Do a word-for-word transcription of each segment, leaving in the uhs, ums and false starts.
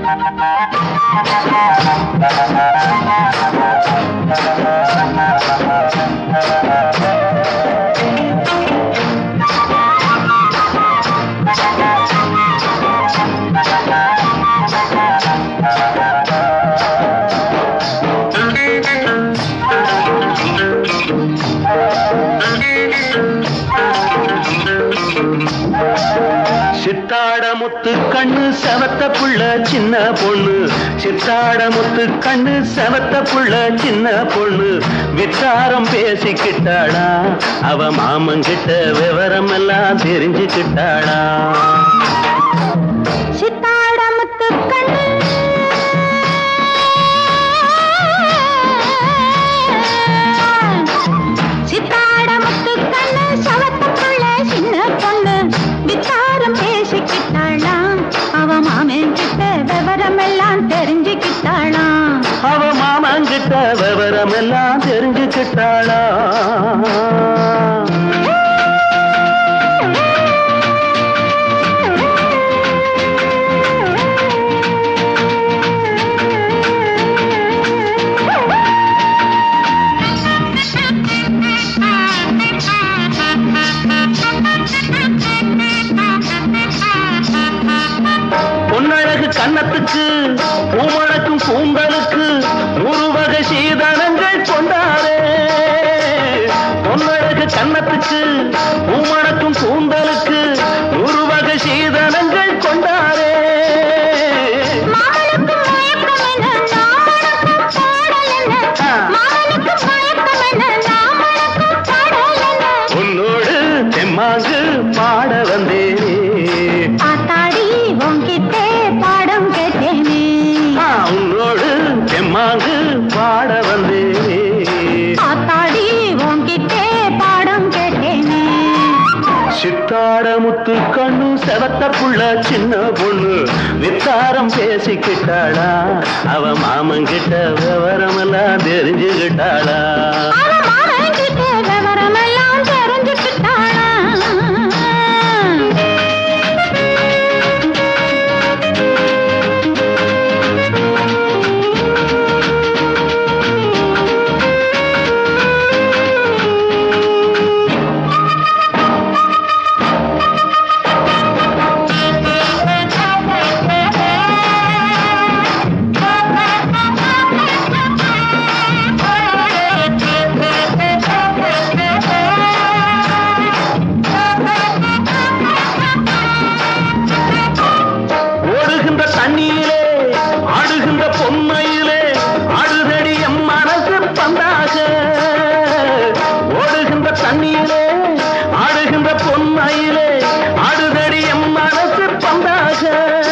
சித்தாட முத்து கண்ணு செவத்த புள்ள சின்ன பொண்ணு, சித்தாட முத்து கண்ணு செவத்த புள்ள சின்ன பொண்ணு, வித்தாரம் பேசிக்கிட்டாளா அவ மாமங்கிட்ட விவரம் எல்லாம் தெரிஞ்சுக்கிட்டாளா. சித்தாட முத்து கண்ணு சித்தாட முத்து கண்ணு செவத்த புள்ள சின்ன பொண்ணு, வித்தாரம் பேசிக்கிட்டாளா அவ மாமங்கிட்ட விவரம் எல்லாம் தெரிஞ்சுக்கிட்டாளா. அவ மாமங்கிட்ட விவரம் எல்லாம் தெரிஞ்சுக்கிட்டாளா. பொன்னழகு கன்னத்துக்கு பூமணக்கும் கூந்தலுக்கு ஒரு வகை சீதனங்கள் கொண்டாரே. பொன்னழகு கன்னத்துக்கு பூமணக்கும் கூந்தலுக்கு ஒரு வகை சீதனங்கள் கொண்டாரே. உன்னோடு தெம்மாங்கு பாட வந்தேனே, ஆத்தாடி உன்கிட்டே பாடம் கேட்டேனே. உன்னோடு தெம்மாங்கு பாட வந்தேனே, ஆத்தாடி உன்கிட்டே பாடம் கேட்டேனே. சித்தாட முத்து கண்ணு செவத்த புள்ள சின்ன பொண்ணு, வித்தாரம் பேசிக்கிட்டாளா அவ மாமங்கிட்ட விவரம் எல்லாம் தெரிஞ்சுக்கிட்டாளா. அவ மாமங்கிட்ட விவரம் எல்லாம் தெரிஞ்சுக்கிட்டாளா. ஓடுகின்ற தண்ணீரே ஆடுகின்ற பொம்மையிலே ஆடுதடி எம் மனசு பந்தாக. ஓடுகின்ற தண்ணீரே ஆடுகின்ற பொம்மையிலே ஆடுதடி எம் மனசு பந்தாக.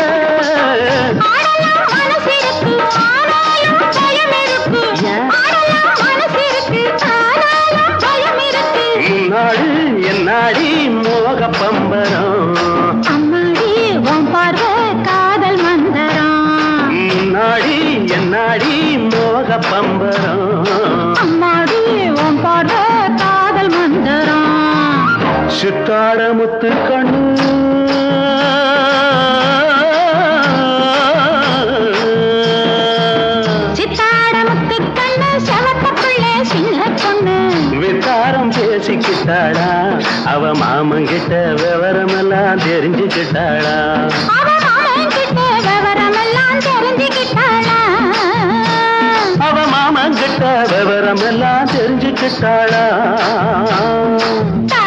முன்னாடி என்னாடி மோக பம்பரம், அம்மாடி உன் பார்வை காதல் மந்தரம். முன்னாடி என்னாடி மோக பம்பரம், அம்மாடி உன் பார்வை காதல் மந்தரம். சித்தாட முத்து கண்ணு சித்தாட முத்து கண்ணு செவத்த புள்ளே சின்ன பொண்ணு, வித்தாரம் பேசிக்கிட்டாளா அவ மாமங்கிட்ட விவரம் எல்லாம் தெரிஞ்சுக்கிட்டாளா. அவ மாமங்கிட்ட விவரம் எல்லாம் தெரிஞ்சுக்கிட்டாளா. அவ மாமங்கிட்ட விவரம் எல்லாம் தெரிஞ்சுக்கிட்டாளா.